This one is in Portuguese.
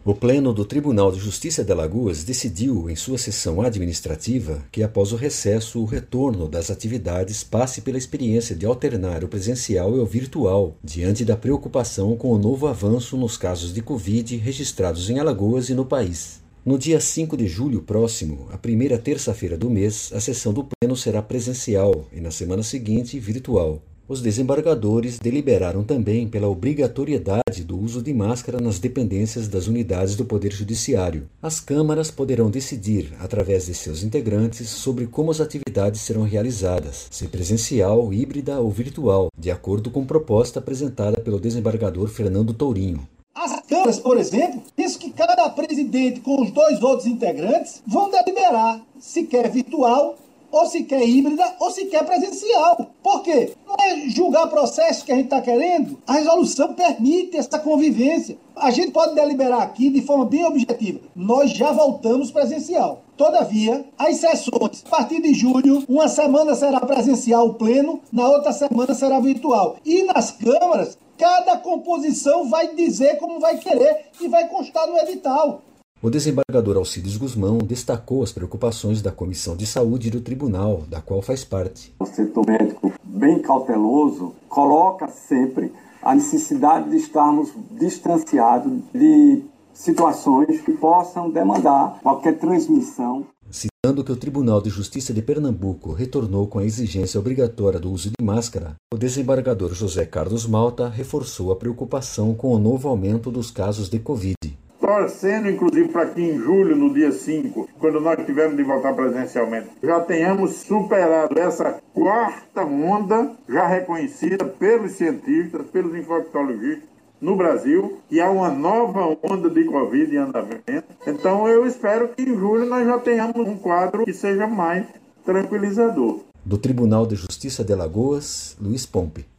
O Pleno do Tribunal de Justiça de Alagoas decidiu, em sua sessão administrativa, que após o recesso, o retorno das atividades passe pela experiência de alternar o presencial e o virtual, diante da preocupação com o novo avanço nos casos de Covid registrados em Alagoas e no país. No dia 5 de julho próximo, a primeira terça-feira do mês, a sessão do Pleno será presencial e, na semana seguinte, virtual. Os desembargadores deliberaram também pela obrigatoriedade do uso de máscara nas dependências das unidades do Poder Judiciário. As câmaras poderão decidir, através de seus integrantes, sobre como as atividades serão realizadas, se presencial, híbrida ou virtual, de acordo com proposta apresentada pelo desembargador Fernando Tourinho. As câmaras, por exemplo, diz que cada presidente com os 2 outros integrantes vão deliberar se quer virtual, ou se quer híbrida, ou se quer presencial. Por quê? Não é julgar processo que a gente está querendo. A resolução permite essa convivência. A gente pode deliberar aqui de forma bem objetiva. Nós já voltamos presencial. Todavia, as sessões, a partir de julho, uma semana será presencial o pleno, na outra semana será virtual. E nas câmaras, cada composição vai dizer como vai querer e vai constar no edital. O desembargador Alcides Guzmão destacou as preocupações da Comissão de Saúde do Tribunal, da qual faz parte. O setor médico, bem cauteloso, coloca sempre a necessidade de estarmos distanciados de situações que possam demandar qualquer transmissão. Citando que o Tribunal de Justiça de Pernambuco retornou com a exigência obrigatória do uso de máscara, o desembargador José Carlos Malta reforçou a preocupação com o novo aumento dos casos de Covid. Torcendo, inclusive, para que em julho, no dia 5, quando nós tivermos de voltar presencialmente, já tenhamos superado essa 4ª onda, já reconhecida pelos cientistas, pelos infectologistas no Brasil, que há uma nova onda de Covid em andamento. Então, eu espero que em julho nós já tenhamos um quadro que seja mais tranquilizador. Do Tribunal de Justiça de Alagoas, Luiz Pompe.